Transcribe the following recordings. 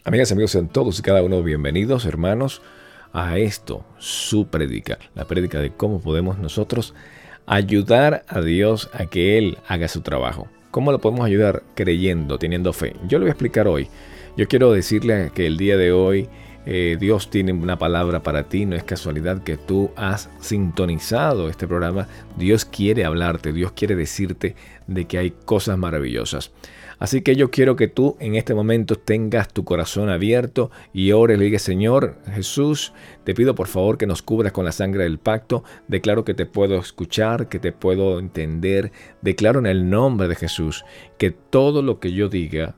Amigas y amigos, sean todos y cada uno bienvenidos, hermanos, a esto, su prédica, la prédica de cómo podemos nosotros ayudar a Dios a que Él haga su trabajo. ¿Cómo lo podemos ayudar? Creyendo, teniendo fe. Yo le voy a explicar hoy. Yo quiero decirle que el día de hoy Dios tiene una palabra para ti. No es casualidad que tú has sintonizado este programa. Dios quiere hablarte, Dios quiere decirte de que hay cosas maravillosas. Así que yo quiero que tú en este momento tengas tu corazón abierto y ores, le digas: Señor Jesús, te pido por favor que nos cubras con la sangre del pacto. Declaro que te puedo escuchar, que te puedo entender. Declaro en el nombre de Jesús que todo lo que yo diga,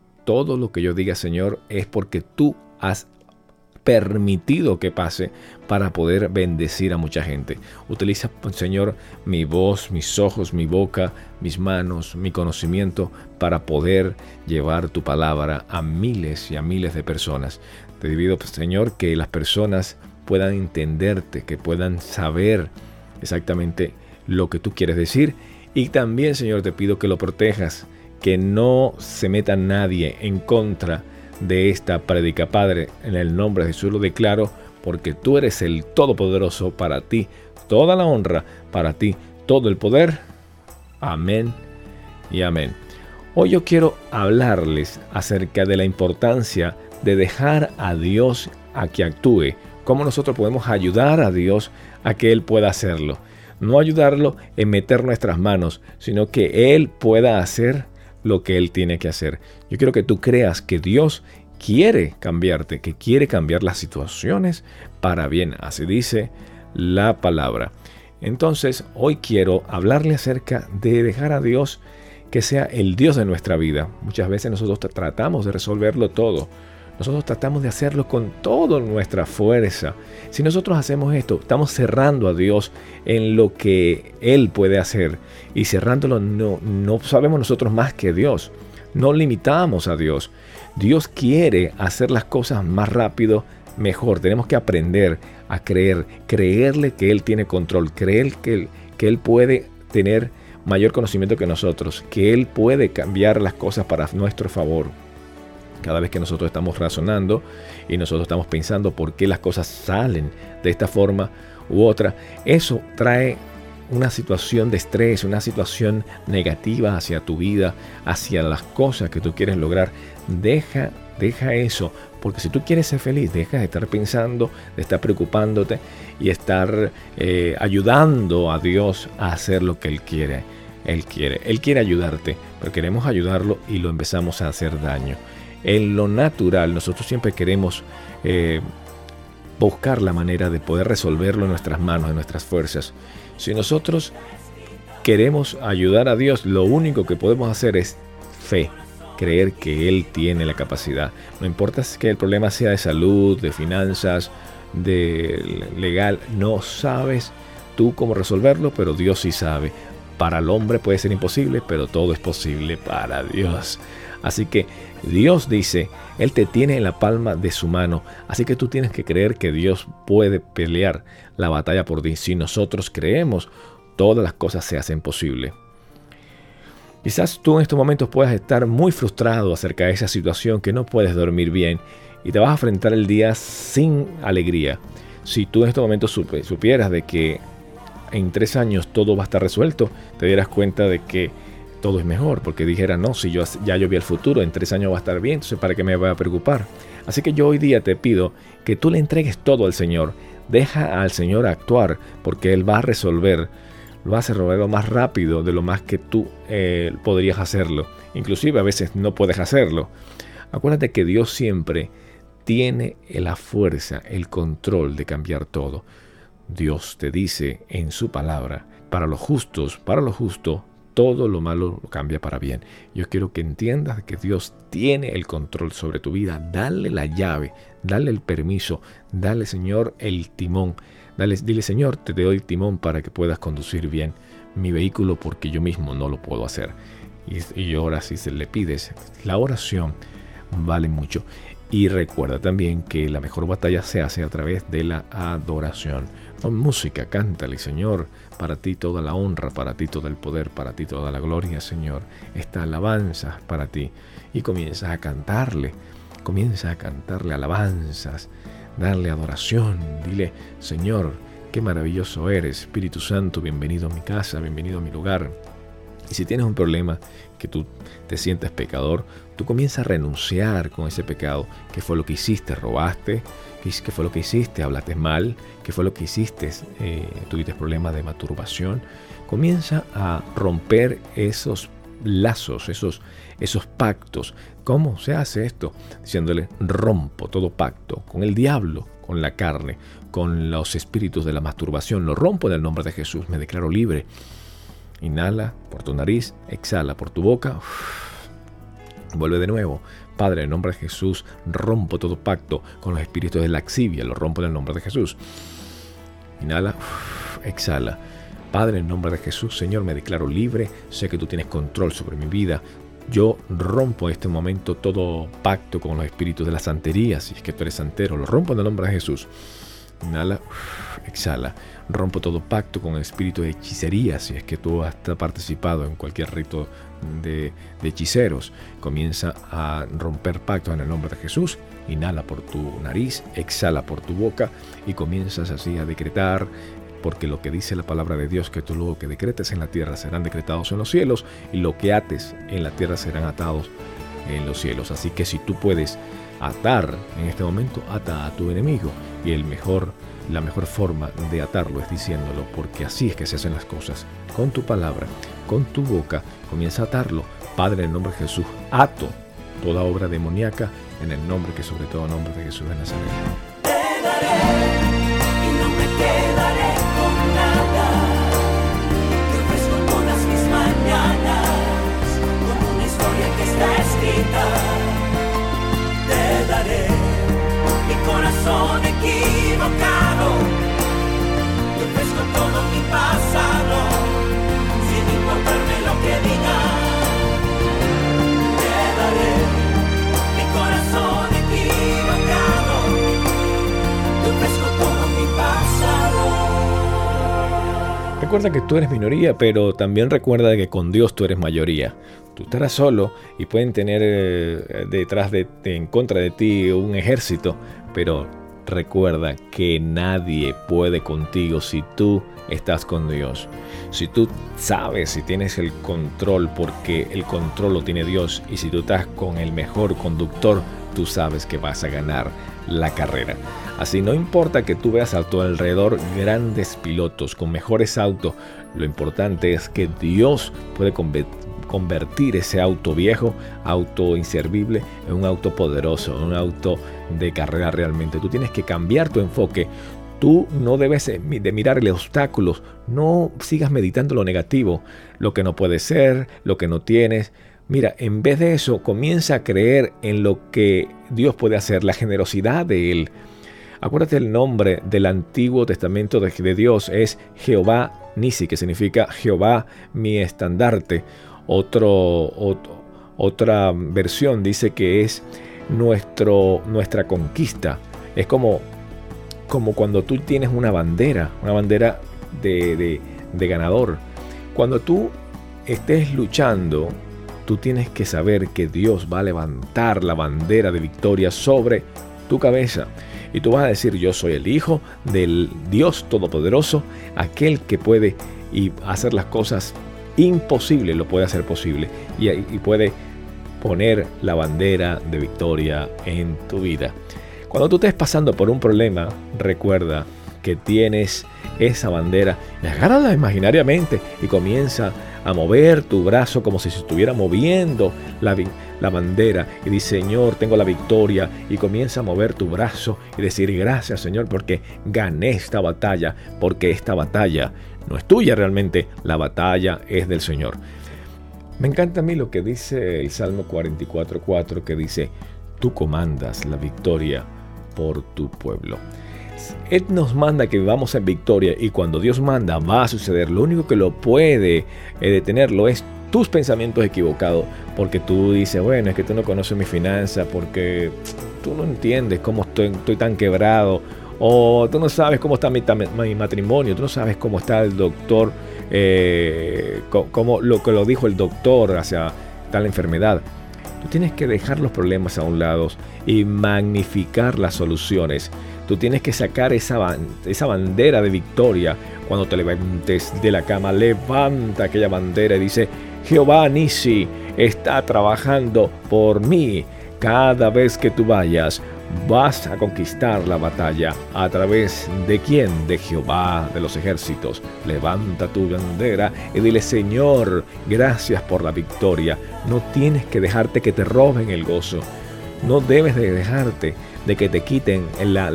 Señor, es porque tú has permitido que pase para poder bendecir a mucha gente. Utiliza, Señor, mi voz, mis ojos, mi boca, mis manos, mi conocimiento para poder llevar tu palabra a miles y a miles de personas. Te pido, Señor, que las personas puedan entenderte, que puedan saber exactamente lo que tú quieres decir. Y también, Señor, te pido que lo protejas, que no se meta nadie en contra de esta prédica. Padre, en el nombre de Jesús lo declaro, porque tú eres el Todopoderoso. Para ti toda la honra, para ti todo el poder. Amén y amén. Hoy yo quiero hablarles acerca de la importancia de dejar a Dios a que actúe. Cómo nosotros podemos ayudar a Dios a que Él pueda hacerlo. No ayudarlo en meter nuestras manos, sino que Él pueda hacer lo que Él tiene que hacer. Yo quiero que tú creas que Dios quiere cambiarte, que quiere cambiar las situaciones para bien. Así dice la palabra. Entonces, hoy quiero hablarle acerca de dejar a Dios que sea el Dios de nuestra vida. Muchas veces nosotros tratamos de resolverlo todo. Nosotros tratamos de hacerlo con toda nuestra fuerza. Si nosotros hacemos esto, estamos cerrando a Dios en lo que Él puede hacer. Y cerrándolo no sabemos nosotros más que Dios. No limitamos a Dios. Dios quiere hacer las cosas más rápido, mejor. Tenemos que aprender a creerle que Él tiene control, creer que Él puede tener mayor conocimiento que nosotros, que Él puede cambiar las cosas para nuestro favor. Cada vez que nosotros estamos razonando y nosotros estamos pensando por qué las cosas salen de esta forma u otra, eso trae una situación de estrés, una situación negativa hacia tu vida, hacia las cosas que tú quieres lograr. Deja eso, porque si tú quieres ser feliz, deja de estar pensando, de estar preocupándote y estar ayudando a Dios a hacer lo que Él quiere. Él quiere ayudarte, pero queremos ayudarlo y lo empezamos a hacer daño. En lo natural, nosotros siempre queremos buscar la manera de poder resolverlo en nuestras manos, en nuestras fuerzas. Si nosotros queremos ayudar a Dios, lo único que podemos hacer es fe, creer que Él tiene la capacidad. No importa que el problema sea de salud, de finanzas, de legal, no sabes tú cómo resolverlo, pero Dios sí sabe. Para el hombre puede ser imposible, pero todo es posible para Dios. Así que Dios dice, Él te tiene en la palma de su mano. Así que tú tienes que creer que Dios puede pelear la batalla por ti. Si nosotros creemos, todas las cosas se hacen posibles. Quizás tú en estos momentos puedas estar muy frustrado acerca de esa situación, que no puedes dormir bien y te vas a enfrentar el día sin alegría. Si tú en estos momentos supieras de que en 3 años todo va a estar resuelto, te dieras cuenta de que todo es mejor, porque dijera, no, si yo vi el futuro, en 3 años va a estar bien, entonces ¿para qué me voy a preocupar? Así que yo hoy día te pido que tú le entregues todo al Señor. Deja al Señor actuar, porque Él va a resolver, lo va a resolver más rápido de lo más que tú podrías hacerlo. Inclusive a veces no puedes hacerlo. Acuérdate que Dios siempre tiene la fuerza, el control de cambiar todo. Dios te dice en su palabra, para los justos, todo lo malo lo cambia para bien. Yo quiero que entiendas que Dios tiene el control sobre tu vida. Dale la llave, dale el permiso, dale, Señor, el timón. Dile, Señor, te doy el timón para que puedas conducir bien mi vehículo, porque yo mismo no lo puedo hacer. Y ahora si se le pides, la oración vale mucho. Y recuerda también que la mejor batalla se hace a través de la adoración. Con música, cántale, Señor, para ti toda la honra, para ti todo el poder, para ti toda la gloria, Señor. Esta alabanza para ti. Y comienzas a cantarle Comienza a cantarle alabanzas, darle adoración. Dile: Señor, qué maravilloso eres. Espíritu Santo, bienvenido a mi casa, bienvenido a mi lugar. Y si tienes un problema, que tú te sientes pecador, tú comienzas a renunciar con ese pecado. ¿Qué fue lo que hiciste? ¿Robaste? ¿Qué fue lo que hiciste? ¿Hablaste mal? ¿Qué fue lo que hiciste? ¿Tuviste problemas de masturbación? Comienza a romper esos lazos, esos pactos. ¿Cómo se hace esto? Diciéndole: rompo todo pacto con el diablo, con la carne, con los espíritus de la masturbación. Lo rompo en el nombre de Jesús. Me declaro libre. Inhala por tu nariz, exhala por tu boca. Vuelve de nuevo. Padre, en el nombre de Jesús, rompo todo pacto con los espíritus de laxivia. Lo rompo en el nombre de Jesús. Inhala, exhala. Padre, en el nombre de Jesús, Señor, me declaro libre. Sé que tú tienes control sobre mi vida. Yo rompo en este momento todo pacto con los espíritus de la santería. Si es que tú eres santero, lo rompo en el nombre de Jesús. Inhala, exhala. Rompo todo pacto con el espíritu de hechicería. Si es que tú has participado en cualquier rito de hechiceros, comienza a romper pactos en el nombre de Jesús. Inhala por tu nariz, exhala por tu boca y comienzas así a decretar, porque lo que dice la palabra de Dios, que tú lo que decretes en la tierra serán decretados en los cielos, y lo que ates en la tierra serán atados en los cielos. Así que si tú puedes atar en este momento, ata a tu enemigo, y la mejor forma de atarlo es diciéndolo, porque así es que se hacen las cosas. Con tu palabra, con tu boca, comienza a atarlo. Padre, en el nombre de Jesús, ato toda obra demoníaca en el nombre que sobre todo nombre de Jesús de Nazaret. Te daré y no me quedaré con nada. Te ofrezco todas mis mañanas como una historia que está escrita. Te daré mi corazón equivocado. Te ofrezco todo mi pasado, sin importarme lo que digan. Te daré mi corazón equivocado. Te ofrezco todo mi pasado. Recuerda que tú eres minoría, pero también recuerda que con Dios tú eres mayoría. Tú estarás solo y pueden tener en contra de ti un ejército, pero recuerda que nadie puede contigo si tú estás con Dios. Si tú sabes, si tienes el control, porque el control lo tiene Dios, y si tú estás con el mejor conductor, tú sabes que vas a ganar la carrera. Así no importa que tú veas a tu alrededor grandes pilotos con mejores autos, lo importante es que Dios puede convertir ese auto viejo, auto inservible, en un auto poderoso, en un auto de carrera realmente. Tú tienes que cambiar tu enfoque. Tú no debes de mirarle obstáculos. No sigas meditando lo negativo, lo que no puede ser, lo que no tienes. Mira, en vez de eso, comienza a creer en lo que Dios puede hacer, la generosidad de Él. Acuérdate, el nombre del Antiguo Testamento de Dios es Jehová Nisi, que significa Jehová mi estandarte. Otra versión dice que es nuestra conquista. Es como cuando tú tienes una bandera de ganador. Cuando tú estés luchando, tú tienes que saber que Dios va a levantar la bandera de victoria sobre tu cabeza. Y tú vas a decir: yo soy el hijo del Dios Todopoderoso, aquel que puede hacer las cosas imposibles, lo puede hacer posible. Y puede poner la bandera de victoria en tu vida. Cuando tú estés pasando por un problema, recuerda que tienes esa bandera, y agárrala imaginariamente y comienza a mover tu brazo como si se estuviera moviendo la bandera, y dice: Señor, tengo la victoria, y comienza a mover tu brazo y decir: gracias, Señor, porque gané esta batalla, porque esta batalla no es tuya realmente, la batalla es del Señor. Me encanta a mí lo que dice el Salmo 44:4, que dice: tú comandas la victoria por tu pueblo. Él nos manda que vivamos en victoria, y cuando Dios manda va a suceder. Lo único que lo puede detenerlo es tus pensamientos equivocados, porque tú dices: bueno, es que tú no conoces mi finanza, porque tú no entiendes cómo estoy tan quebrado, o tú no sabes cómo está mi matrimonio, tú no sabes cómo está el doctor, como lo que lo dijo el doctor hacia tal enfermedad. Tú tienes que dejar los problemas a un lado y magnificar las soluciones. Tú tienes que sacar esa bandera de victoria. Cuando te levantes de la cama, levanta aquella bandera y dice: Jehová Nisi está trabajando por mí. Cada vez que tú vayas, vas a conquistar la batalla. ¿A través de quién? De Jehová de los ejércitos. Levanta tu bandera y dile: Señor, gracias por la victoria. No tienes que dejarte que te roben el gozo. No debes de dejarte de que te quiten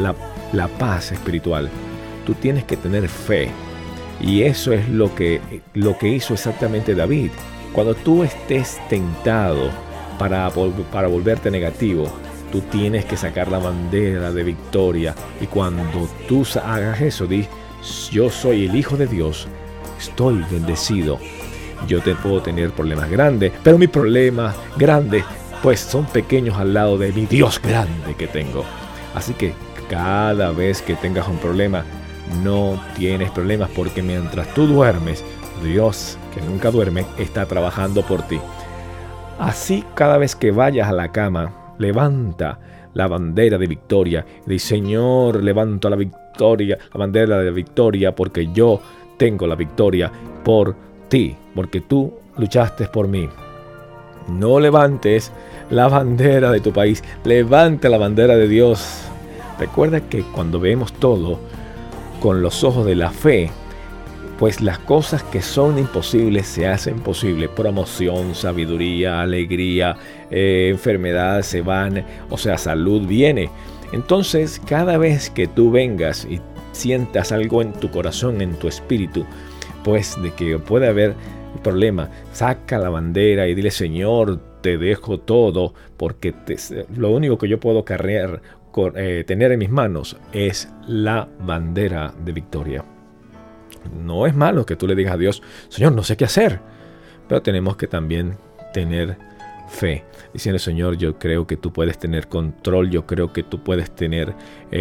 la paz espiritual. Tú tienes que tener fe. Y eso es lo que hizo exactamente David. Cuando tú estés tentado para volverte negativo, tú tienes que sacar la bandera de victoria. Y cuando tú hagas eso, di: yo soy el Hijo de Dios, estoy bendecido. Yo te puedo tener problemas grandes, pero mis problemas grandes pues son pequeños al lado de mi Dios grande que tengo. Así que cada vez que tengas un problema, no tienes problemas, porque mientras tú duermes, Dios, que nunca duerme, está trabajando por ti. Así, cada vez que vayas a la cama, levanta la bandera de victoria. Dice: Señor, levanto la victoria, la bandera de victoria, porque yo tengo la victoria por ti, porque tú luchaste por mí. No levantes la bandera de tu país, levanta la bandera de Dios. Recuerda que cuando vemos todo con los ojos de la fe, pues las cosas que son imposibles se hacen posibles. Promoción, sabiduría, alegría, enfermedad se van, o sea, salud viene. Entonces, cada vez que tú vengas y sientas algo en tu corazón, en tu espíritu, pues de que puede haber problema, saca la bandera y dile: Señor, te dejo todo, porque lo único que yo puedo tener en mis manos es la bandera de victoria. No es malo que tú le digas a Dios: Señor, no sé qué hacer, pero tenemos que también tener fe, diciendo: Señor, yo creo que tú puedes tener control, yo creo que tú puedes tener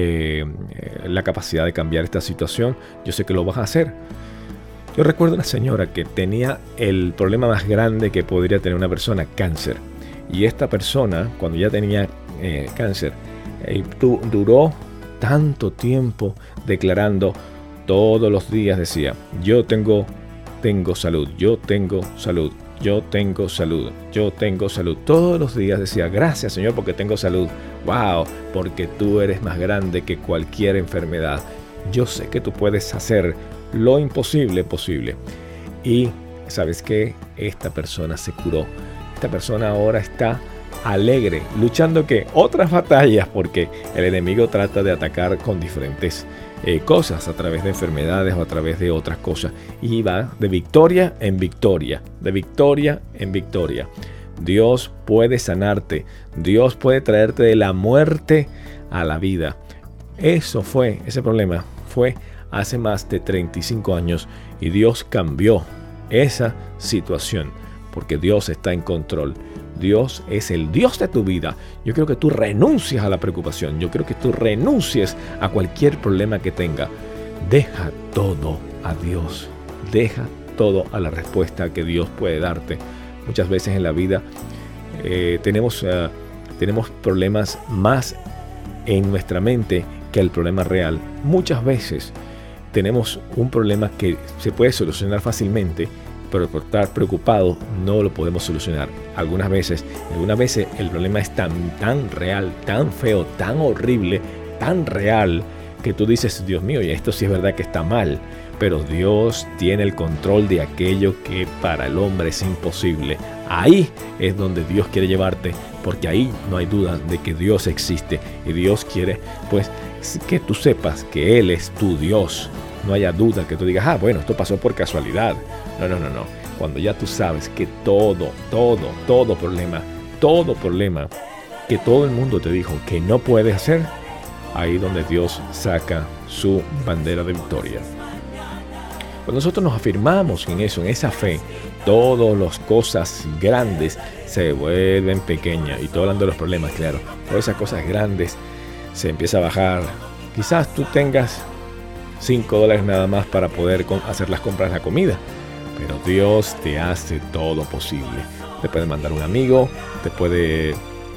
la capacidad de cambiar esta situación, yo sé que lo vas a hacer. Yo recuerdo una señora que tenía el problema más grande que podría tener una persona: cáncer. Y esta persona, cuando ya tenía cáncer, duró tanto tiempo declarando, todos los días decía: yo tengo salud, yo tengo salud, yo tengo salud, yo tengo salud. Todos los días decía: gracias, Señor, porque tengo salud. Wow, porque tú eres más grande que cualquier enfermedad. Yo sé que tú puedes hacer lo imposible posible. Y ¿sabes qué? Esta persona se curó. Esta persona ahora está alegre, luchando otras batallas, porque el enemigo trata de atacar con diferentes cosas, a través de enfermedades o a través de otras cosas, y va de victoria en victoria, de victoria en victoria. Dios puede sanarte, Dios puede traerte de la muerte a la vida. Ese problema fue hace más de 35 años y Dios cambió esa situación, porque Dios está en control. Dios es el Dios de tu vida. Yo quiero que tú renuncies a la preocupación. Yo quiero que tú renuncies a cualquier problema que tenga. Deja todo a Dios. Deja todo a la respuesta que Dios puede darte. Muchas veces en la vida tenemos problemas más en nuestra mente que el problema real. Muchas veces tenemos un problema que se puede solucionar fácilmente, pero por estar preocupado no lo podemos solucionar. Algunas veces el problema es tan real, tan feo, tan horrible, tan real, que tú dices: Dios mío, y esto sí es verdad que está mal, pero Dios tiene el control de aquello que para el hombre es imposible. Ahí es donde Dios quiere llevarte, porque ahí no hay duda de que Dios existe, y Dios quiere pues que tú sepas que Él es tu Dios. No haya duda que tú digas: bueno, esto pasó por casualidad. No. Cuando ya tú sabes que todo problema que todo el mundo te dijo que no puedes hacer, ahí donde Dios saca su bandera de victoria. Cuando nosotros nos afirmamos en eso, en esa fe, todas las cosas grandes se vuelven pequeñas. Y estoy hablando de los problemas, claro. Todas esas cosas grandes se empieza a bajar. Quizás tú tengas $5 nada más para poder hacer las compras de la comida, pero Dios te hace todo posible. te puede mandar un amigo, te puede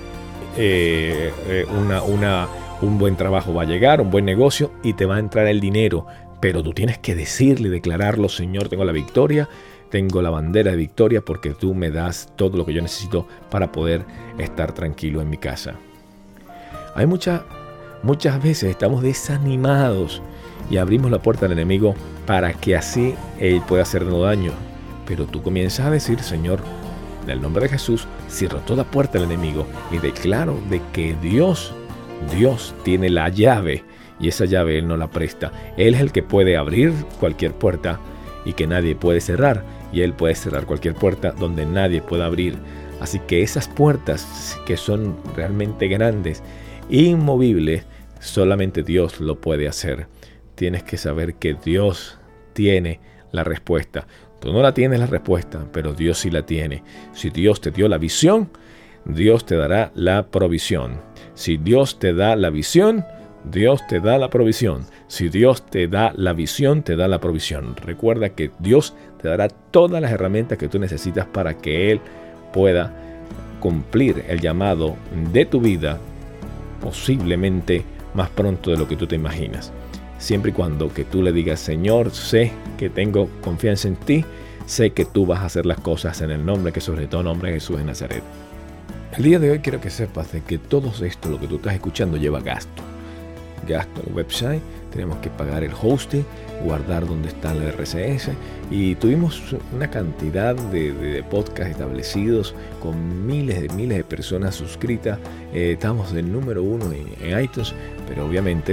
un buen trabajo va a llegar, un buen negocio y te va a entrar el dinero. Pero tú tienes que decirle, declararlo: Señor, tengo la victoria, tengo la bandera de victoria porque tú me das todo lo que yo necesito para poder estar tranquilo en mi casa. Hay muchas veces estamos desanimados y abrimos la puerta al enemigo para que así él pueda hacernos daño. Pero tú comienzas a decir: Señor, en el nombre de Jesús, cierro toda puerta al enemigo y declaro de que Dios tiene la llave y esa llave Él no la presta. Él es el que puede abrir cualquier puerta y que nadie puede cerrar, y Él puede cerrar cualquier puerta donde nadie pueda abrir. Así que esas puertas que son realmente grandes, inmovibles, solamente Dios lo puede hacer. Tienes que saber que Dios tiene la respuesta. Tú no la tienes la respuesta, pero Dios sí la tiene. Si Dios te dio la visión, Dios te dará la provisión. Si Dios te da la visión, Dios te da la provisión. Si Dios te da la visión, te da la provisión. Recuerda que Dios te dará todas las herramientas que tú necesitas para que Él pueda cumplir el llamado de tu vida, posiblemente más pronto de lo que tú te imaginas. Siempre y cuando que tú le digas: Señor, sé que tengo confianza en ti, sé que tú vas a hacer las cosas en el nombre que sobre todo nombre de Jesús de Nazaret. El día de hoy quiero que sepas de que todo esto, lo que tú estás escuchando, lleva gasto. Gasto en el website, tenemos que pagar el hosting, guardar donde está el RSS, y tuvimos una cantidad de podcasts establecidos con miles de personas suscritas. Estamos del número 1 en iTunes, pero obviamente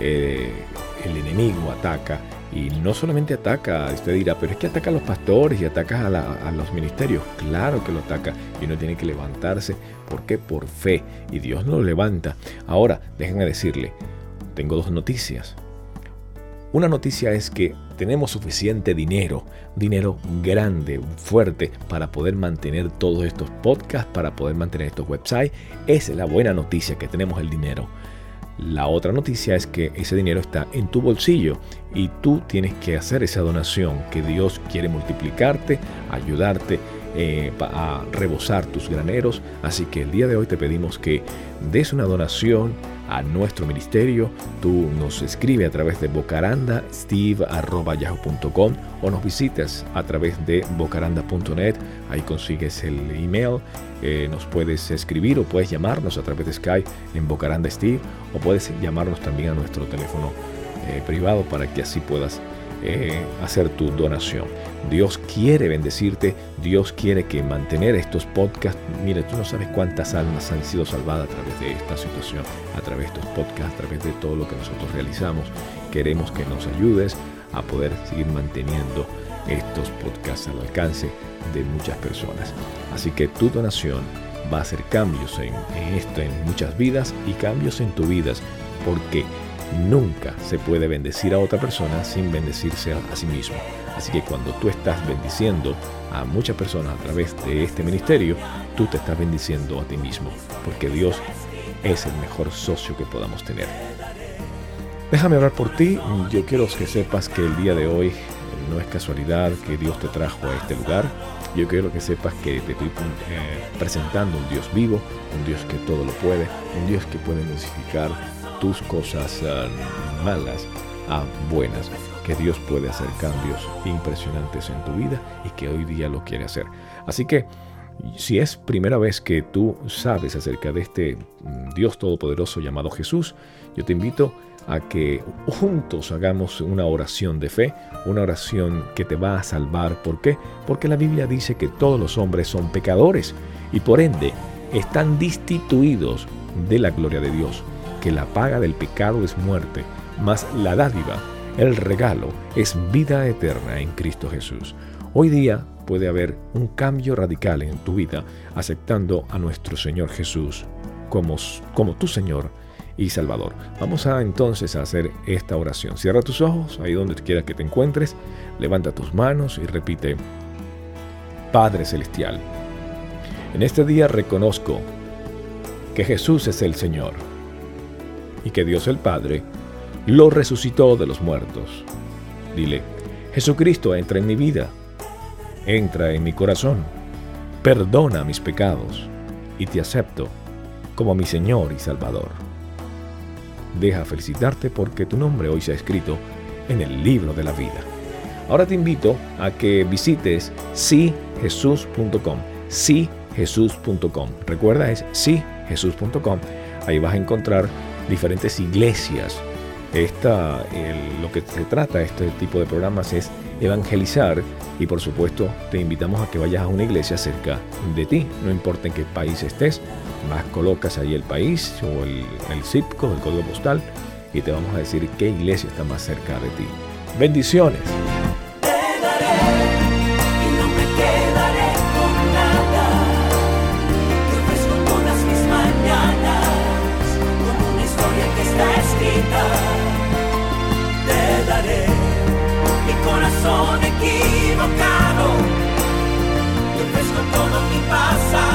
el enemigo ataca, y no solamente ataca, usted dirá, pero es que ataca a los pastores y ataca a los ministerios. Claro que lo ataca, y uno tiene que levantarse. ¿Por qué? Por fe, y Dios nos levanta. Ahora, déjenme decirle, tengo dos noticias. Una noticia es que tenemos suficiente dinero grande, fuerte, para poder mantener todos estos podcasts, para poder mantener estos websites. Esa es la buena noticia, que tenemos el dinero. La otra noticia es que ese dinero está en tu bolsillo y tú tienes que hacer esa donación, que Dios quiere multiplicarte, ayudarte a rebosar tus graneros. Así que el día de hoy te pedimos que des una donación a nuestro ministerio. Tú nos escribes a través de bocarandasteve@yahoo.com o nos visitas a través de bocaranda.net. Ahí consigues el email. Nos puedes escribir o puedes llamarnos a través de Skype en Bocaranda Steve, o puedes llamarnos también a nuestro teléfono privado para que así puedas hacer tu donación. Dios quiere bendecirte, Dios quiere que mantener estos podcasts. Mire, tú no sabes cuántas almas han sido salvadas a través de esta situación, a través de estos podcasts, a través de todo lo que nosotros realizamos. Queremos que nos ayudes a poder seguir manteniendo estos podcasts al alcance de muchas personas. Así que tu donación va a hacer cambios en muchas vidas, y cambios en tu vida, porque nunca se puede bendecir a otra persona sin bendecirse a sí mismo. Así que cuando tú estás bendiciendo a muchas personas a través de este ministerio, tú te estás bendiciendo a ti mismo, porque Dios es el mejor socio que podamos tener. Déjame orar por ti. Yo quiero que sepas que el día de hoy no es casualidad que Dios te trajo a este lugar. Yo quiero que sepas que te estoy presentando un Dios vivo, un Dios que todo lo puede, un Dios que puede modificar tus cosas malas a buenas, que Dios puede hacer cambios impresionantes en tu vida y que hoy día lo quiere hacer. Así que si es primera vez que tú sabes acerca de este Dios todopoderoso llamado Jesús, yo te invito a que juntos hagamos una oración de fe, una oración que te va a salvar. ¿Por qué? Porque la Biblia dice que todos los hombres son pecadores y por ende están destituidos de la gloria de Dios, que la paga del pecado es muerte, mas la dádiva, el regalo, es vida eterna en Cristo Jesús. Hoy día puede haber un cambio radical en tu vida aceptando a nuestro Señor Jesús como tu Señor y Salvador. Vamos entonces a hacer esta oración. Cierra tus ojos ahí donde quiera que te encuentres, levanta tus manos y repite: Padre Celestial, en este día reconozco que Jesús es el Señor y que Dios el Padre lo resucitó de los muertos. Dile: Jesucristo, entra en mi vida, entra en mi corazón, perdona mis pecados y te acepto como mi Señor y Salvador. Deja felicitarte porque tu nombre hoy se ha escrito en el libro de la vida. Ahora te invito a que visites sijesus.com. sijesus.com. Recuerda, es sijesus.com. Ahí vas a encontrar diferentes iglesias. Lo que se trata este tipo de programas es evangelizar, y por supuesto te invitamos a que vayas a una iglesia cerca de ti. No importa en qué país estés, más colocas ahí el país o el zip code, el código postal, y te vamos a decir qué iglesia está más cerca de ti. Bendiciones. Te daré y no me quedaré con nada. Te ofrezco todas mis mañanas como una historia que está escrita. Te daré mi corazón equivocado. Te ofrezco todo mi pasado.